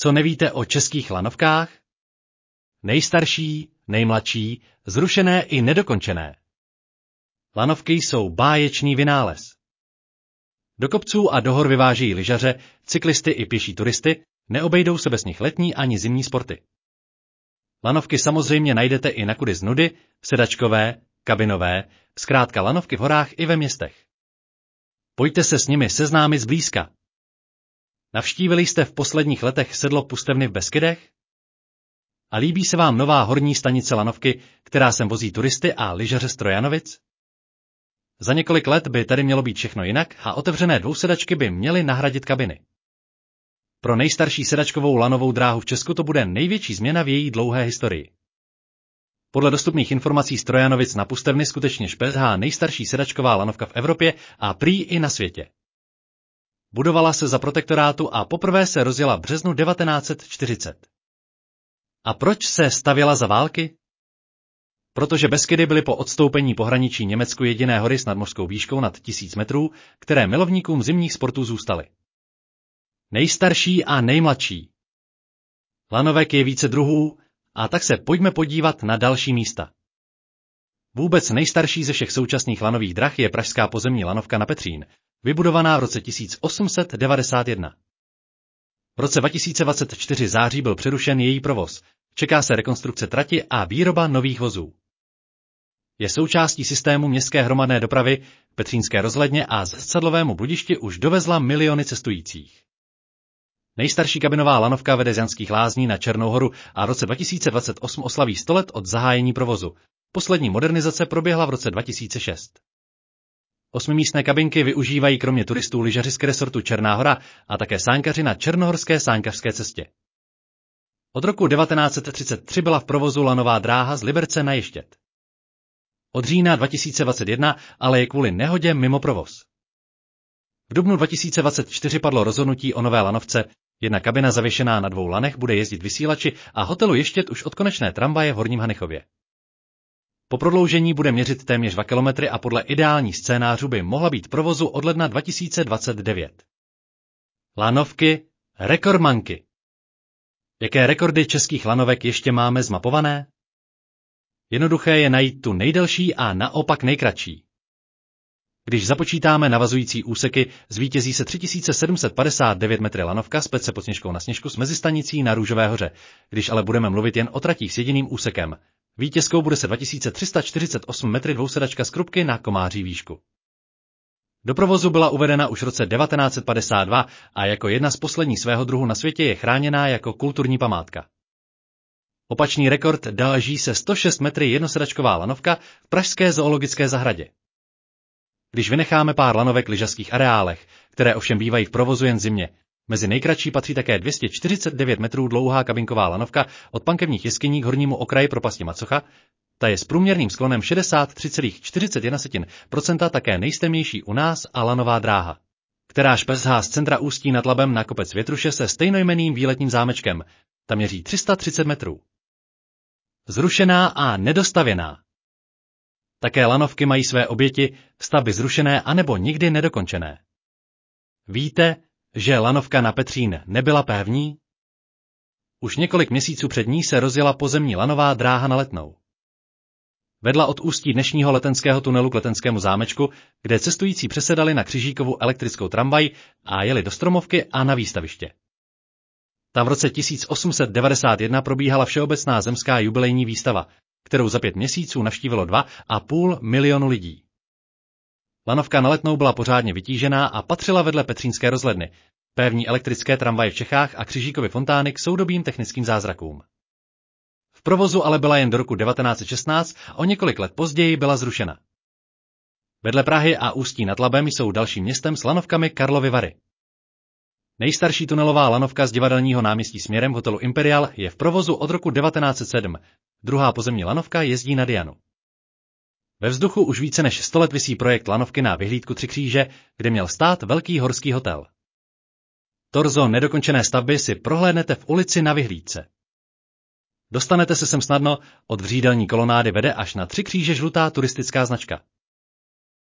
Co nevíte o českých lanovkách? Nejstarší, nejmladší, zrušené i nedokončené. Lanovky jsou báječný vynález. Do kopců a do hor vyvážejí lyžaře, cyklisty i pěší turisty, neobejdou se bez nich letní ani zimní sporty. Lanovky samozřejmě najdete i na kudy z nudy, sedačkové, kabinové, zkrátka lanovky v horách i ve městech. Pojďte se s nimi seznámit zblízka. Navštívili jste v posledních letech sedlo Pustevny v Beskydech? A líbí se vám nová horní stanice lanovky, která sem vozí turisty a lyžaře z Trojanovic? Za několik let by tady mělo být všechno jinak a otevřené dvousedačky by měly nahradit kabiny. Pro nejstarší sedačkovou lanovou dráhu v Česku to bude největší změna v její dlouhé historii. Podle dostupných informací z Trojanovic na Pustevny skutečně šplhá nejstarší sedačková lanovka v Evropě a prý i na světě. Budovala se za protektorátu a poprvé se rozjela v březnu 1940. A proč se stavěla za války? Protože Beskydy byly po odstoupení pohraničí Německu jediné hory s nadmořskou výškou nad 1000 metrů, které milovníkům zimních sportů zůstaly. Nejstarší a nejmladší. Lanovek je více druhů, a tak se pojďme podívat na další místa. Vůbec nejstarší ze všech současných lanových drah je pražská pozemní lanovka na Petřín, vybudovaná v roce 1891. V roce 2024 září byl přerušen její provoz, čeká se rekonstrukce trati a výroba nových vozů. Je součástí systému městské hromadné dopravy, Petřínské rozhledně a z Sedlovému Bludišti už dovezla miliony cestujících. Nejstarší kabinová lanovka vede z Janských Lázní na Černou Horu a v roce 2028 oslaví 100 let od zahájení provozu. Poslední modernizace proběhla v roce 2006. 8místné kabinky využívají kromě turistů lyžaři z resortu Černá Hora a také sáňkaři na Černohorské sáňkařské cestě. Od roku 1933 byla v provozu lanová dráha z Liberce na Ještěd. Od října 2021 ale je kvůli nehodě mimo provoz. V dubnu 2024 padlo rozhodnutí o nové lanovce, jedna kabina zavěšená na 2 lanech bude jezdit vysílači a hotelu Ještěd už od konečné tramvaje v Horním Hanechově. Po prodloužení bude měřit téměř 2 kilometry a podle ideálních scénářů by mohla být v provozu od ledna 2029. Lanovky, rekordmanky. Jaké rekordy českých lanovek ještě máme zmapované? Jednoduché je najít tu nejdelší a naopak nejkratší. Když započítáme navazující úseky, zvítězí se 3759 metry lanovka s Pece pod Sněžkou na Sněžku s mezistanicí na Růžové hoře, když ale budeme mluvit jen o tratích s jediným úsekem. Vítězkou bude se 2348 metry dvousedačka z Krupky na Komáří výšku. Do provozu byla uvedena už v roce 1952 a jako jedna z posledních svého druhu na světě je chráněná jako kulturní památka. Opačný rekord dláží se 106 metry jednosedačková lanovka v pražské zoologické zahradě. Když vynecháme pár lanovek v lyžařských areálech, které ovšem bývají v provozu jen zimně, mezi nejkratší patří také 249 metrů dlouhá kabinková lanovka od Pankevních jeskyní k hornímu okraji propasti Macocha, ta je s průměrným sklonem 63,41% také nejstemnější u nás a lanová dráha, která šplhá z centra Ústí nad Labem na kopec Větruše se stejnojmenným výletním zámečkem, ta měří 330 metrů. Zrušená a nedostavěná. Také lanovky mají své oběti, stavby zrušené anebo nikdy nedokončené. Víte, že lanovka na Petřín nebyla pévní? Už několik měsíců před ní se rozjela pozemní lanová dráha na Letnou. Vedla od ústí dnešního letenského tunelu k letenskému zámečku, kde cestující přesedali na Křižíkovu elektrickou tramvaj a jeli do Stromovky a na výstaviště. Tam v roce 1891 probíhala všeobecná zemská jubilejní výstava, kterou za 5 měsíců navštívilo 2,5 milionu lidí. Lanovka na Letnou byla pořádně vytížená a patřila vedle Petřínské rozhledny, pévní elektrické tramvaje v Čechách a Křižíkovy fontány k soudobým technickým zázrakům. V provozu ale byla jen do roku 1916 a o několik let později byla zrušena. Vedle Prahy a Ústí nad Labem jsou dalším městem s lanovkami Karlovy Vary. Nejstarší tunelová lanovka z Divadelního náměstí směrem k hotelu Imperial je v provozu od roku 1907. Druhá pozemní lanovka jezdí na Dianu. Ve vzduchu už více než 100 let visí projekt lanovky na vyhlídku Tři kříže, kde měl stát velký horský hotel. Torzo nedokončené stavby si prohlédnete v ulici na vyhlídce. Dostanete se sem snadno, od vřídelní kolonády vede až na Tři kříže žlutá turistická značka.